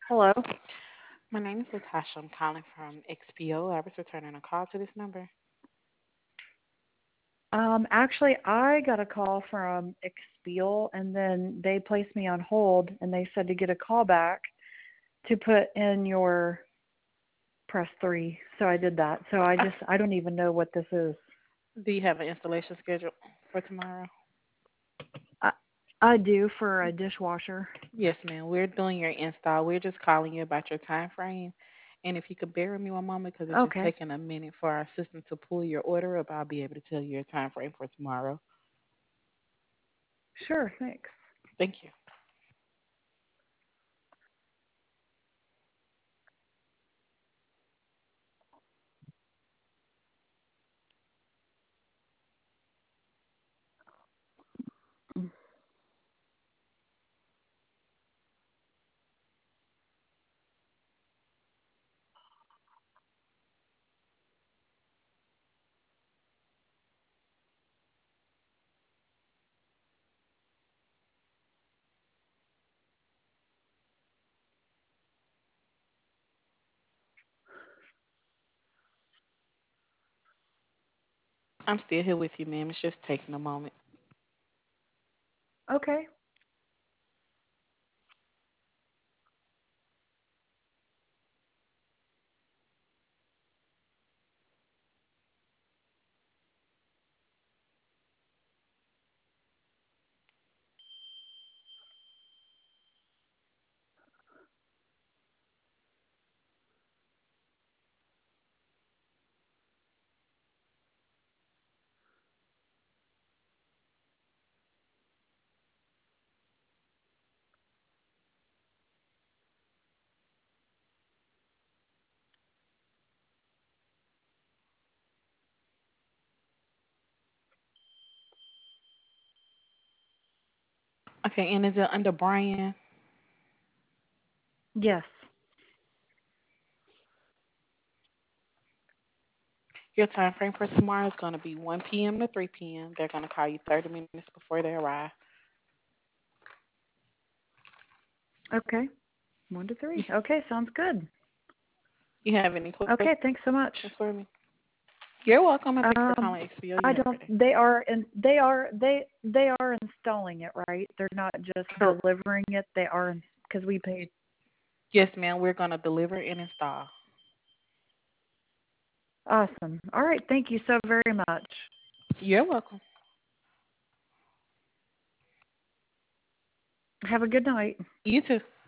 Hello. My name is Latasha. I'm calling from XPO. I was returning a call to this number. Actually, I got a call from Expeal, and then they placed me on hold, and they said to get a call back to put in your press three. So I did that. So I don't even know what this is. Do you have an installation schedule for tomorrow? I, I do for a dishwasher. Yes, ma'am. We're doing your install. We're just calling you about your time frame. And if you could bear with me one moment because it's just Okay. taking a minute for our system to pull your order up, I'll be able to tell you your time frame for tomorrow. Sure. Thanks. Thank you. I'm still here with you, ma'am. It's just taking a moment. Okay. Okay, and is it under Brian? Yes. Your time frame for tomorrow is going to be 1 p.m. to 3 p.m. They're going to call you 30 minutes before they arrive. Okay. One to You, three. Okay. Sounds good. you have any questions Okay. Thanks so much. for me? You're welcome, and thank you for Um, calling XBO. You I have a don't. great day. They are installing it, right? They're not just Cor- delivering it. They are because we paid. Yes, ma'am. We're going to deliver and install. Awesome. All right. Thank you so very much. You're welcome. Have a good night. You too.